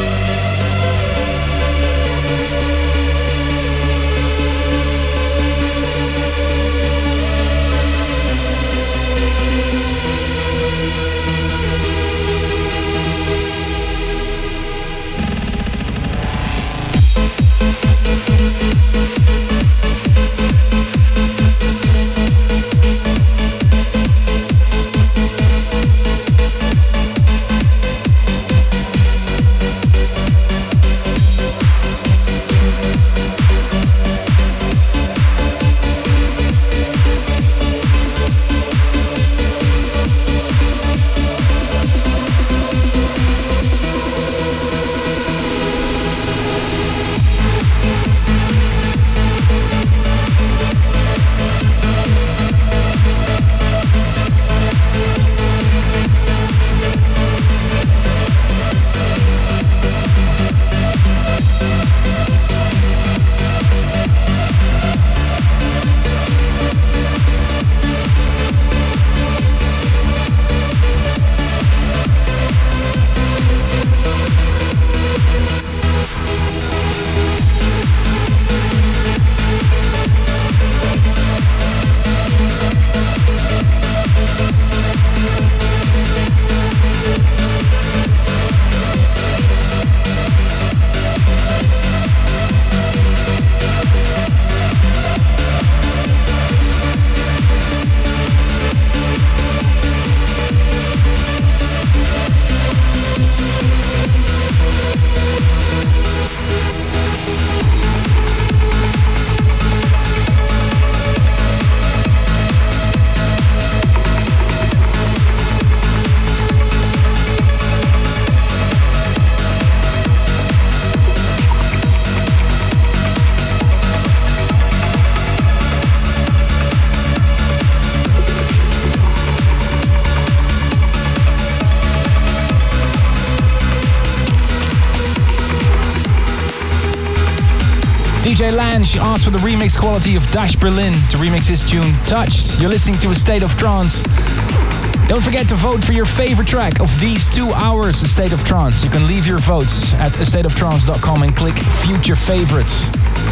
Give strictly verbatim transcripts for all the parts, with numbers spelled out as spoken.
D J Lange asked for the remix quality of Dash Berlin to remix his tune Touched. You're listening to A State of Trance. Don't forget to vote for your favorite track of these two hours, A State of Trance. You can leave your votes at a state of trance dot com and click Future Favorites.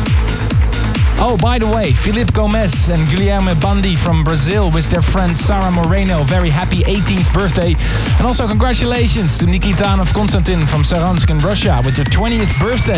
Oh, by the way, Filipe Gomez and Guilherme Bandi from Brazil wish their friend Sarah Moreno a very happy eighteenth birthday. And also congratulations to Nikita and Konstantin from Saransk in Russia with your twentieth birthday.